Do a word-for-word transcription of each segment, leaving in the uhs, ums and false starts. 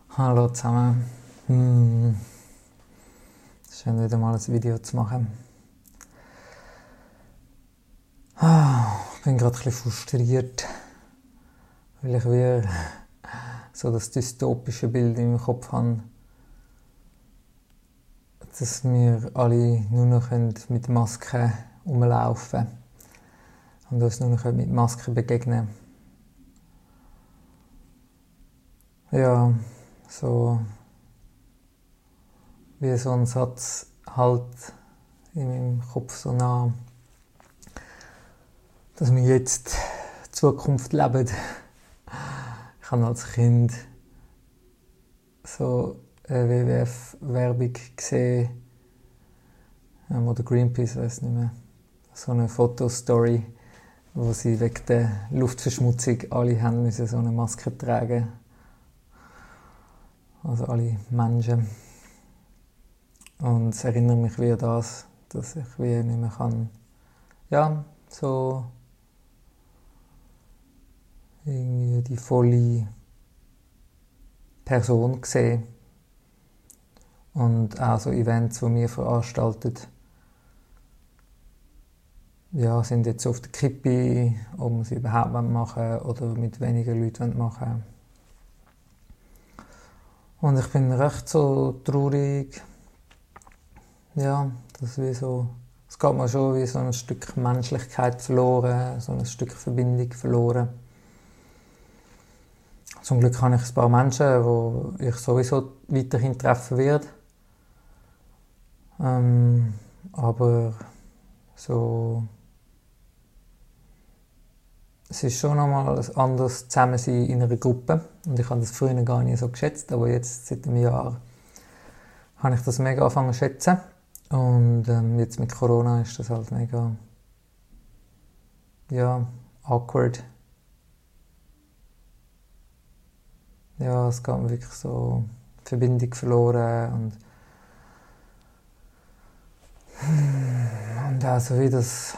Hallo zusammen. Hm. Schön wieder mal ein Video zu machen. Ah, ich bin gerade ein bisschen frustriert, weil ich wieder so das dystopische Bild im Kopf habe, dass wir alle nur noch mit Masken rumlaufen und uns nur noch mit Masken begegnen. Ja, so wie so ein Satz halt in meinem Kopf so nah, dass wir jetzt die Zukunft leben. Ich habe als Kind so eine W W F-Werbung gesehen, ähm, oder Greenpeace, ich weiß nicht mehr, so eine Fotostory, wo sie wegen der Luftverschmutzung alle haben müssen so eine Maske tragen. Also alle Menschen. Und es erinnert mich wie an das, dass ich wie nicht mehr kann, ja, so irgendwie die volle Person sehen. Und auch so Events, die wir veranstalten, ja, sind jetzt auf der Kippe, ob wir sie überhaupt machen wollen oder mit weniger Leuten machen wollen. Und ich bin recht so traurig, ja, dass wie so, es geht mir schon wie so ein Stück Menschlichkeit verloren, so ein Stück Verbindung verloren. Zum Glück habe ich ein paar Menschen, die ich sowieso weiterhin treffen werde. Ähm, aber so, es ist schon nochmal ein anderes Zusammensein in einer Gruppe. Und ich habe das früher gar nicht so geschätzt, aber jetzt, seit einem Jahr, habe ich das mega angefangen zu schätzen. Und ähm, jetzt mit Corona ist das halt mega, ja, awkward. Ja, es geht mir wirklich so die Verbindung verloren und und auch so wie das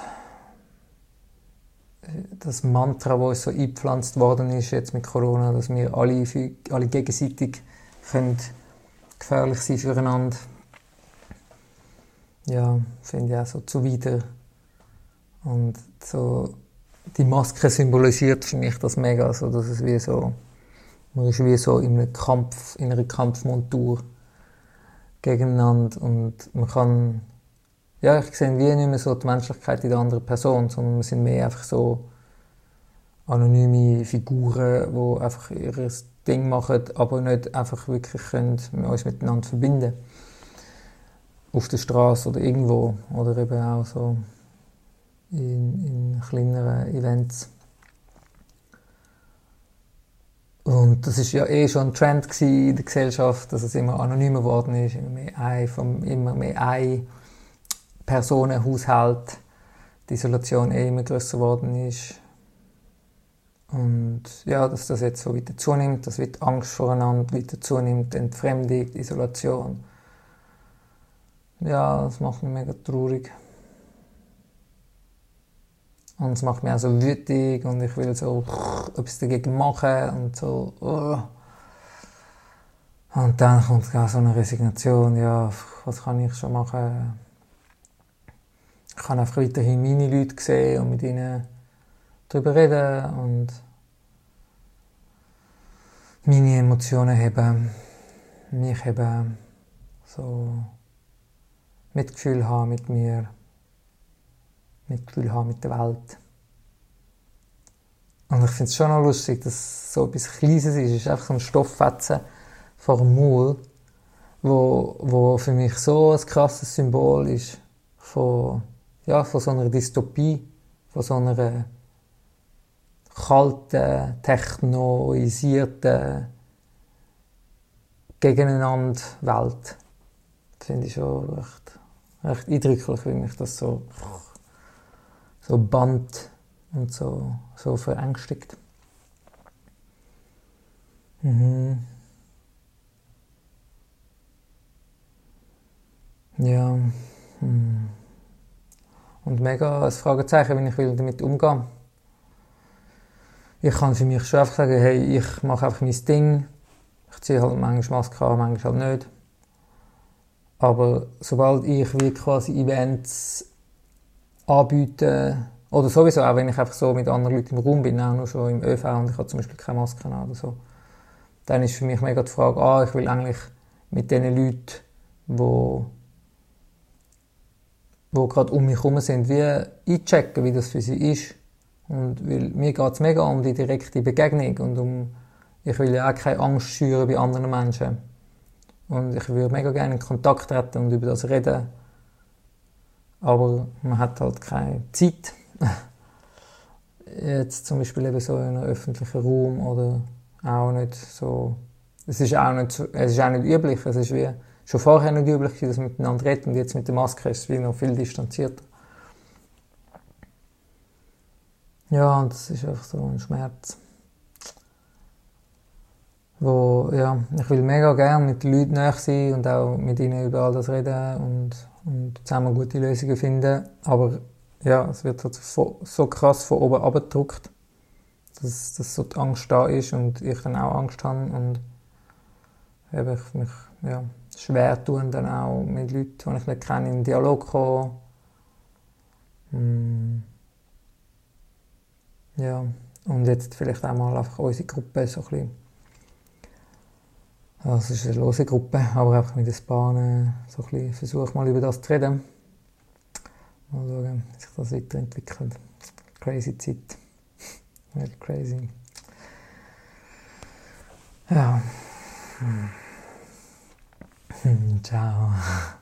das Mantra, das uns so eingepflanzt worden ist jetzt mit Corona, dass wir alle, alle gegenseitig können gefährlich sein füreinander. Ja, finde ich auch so zuwider. Und so, die Maske symbolisiert für mich das mega, also dass es wie so, man ist wie so in einem Kampf, in einer Kampfmontur gegeneinander und man kann, ja, ich sehe wie nicht mehr so die Menschlichkeit in der anderen Person, sondern wir sind mehr einfach so anonyme Figuren, die einfach ihr Ding machen, aber nicht einfach wirklich können uns miteinander verbinden. Auf der Straße oder irgendwo, oder eben auch so in, in kleineren Events. Und das war ja eh schon ein Trend in der Gesellschaft, dass es immer anonymer geworden ist, immer mehr ein, vom, immer mehr ein Personenhaushalt, die Isolation eh immer grösser geworden ist. Und ja, dass das jetzt so weiter zunimmt, dass die Angst voreinander weiter zunimmt, die Entfremdung, die Isolation. Ja, das macht mich mega traurig. Und es macht mich auch so wütig und ich will so etwas dagegen machen und so. Uh. Und dann kommt auch so eine Resignation, ja, was kann ich schon machen? Ich kann einfach weiterhin meine Leute sehen und mit ihnen darüber reden und meine Emotionen haben, mich haben, so Mitgefühl haben mit mir, Mitgefühl haben mit der Welt. Und ich finde es schon noch lustig, dass so etwas Kleines ist. Es ist einfach so ein Stofffetzen vor dem Maul, wo, wo für mich so ein krasses Symbol ist von, ja, von so einer Dystopie, von so einer kalten, technoisierten Gegeneinander-Welt. Das finde ich schon recht, recht eindrücklich, wie mich das so, so bannt und so, so verängstigt. Mhm. Ja. Hm. Und mega ein Fragezeichen, wie ich will damit umgehen. Ich kann für mich schon einfach sagen, hey, ich mache einfach mein Ding. Ich ziehe halt manchmal Maske an, manchmal halt nicht. Aber sobald ich wie quasi Events anbiete, oder sowieso auch wenn ich einfach so mit anderen Leuten im Raum bin, auch nur schon im ÖV und ich habe zum Beispiel keine Maske an oder so, dann ist für mich mega die Frage, ah, ich will eigentlich mit den Leuten, die wo gerade um mich herum sind, wie einchecken, wie das für sie ist. Und weil mir geht es mega um die direkte Begegnung und um, ich will ja auch keine Angst schüren bei anderen Menschen. Und ich würde mega gerne in Kontakt treten und über das reden. Aber man hat halt keine Zeit. Jetzt zum Beispiel eben so in einem öffentlichen Raum oder auch nicht so. Es ist auch nicht, es ist auch nicht üblich. Es ist wie schon vorher nicht üblich, dass man miteinander redet und jetzt mit der Maske ist es wie noch viel distanzierter. Ja, und das ist einfach so ein Schmerz. Wo, ja, ich will mega gerne mit den Leuten näher sein und auch mit ihnen über all das reden und, und zusammen gute Lösungen finden. Aber ja, es wird halt so, so krass von oben abgedrückt, dass, dass so die Angst da ist und ich dann auch Angst habe und eben ich mich ja, schwer tun, dann auch mit Leuten, die ich nicht kenne, in den Dialog kommen. Hm. Ja, und jetzt vielleicht auch mal einfach unsere Gruppe so ein bisschen. Ja, es ist eine lose Gruppe, aber einfach mit ein paar so ein bisschen versuche mal über das zu reden. Mal schauen, wie sich das weiterentwickelt. Crazy Zeit. Very crazy. Ja. Hm. Ciao.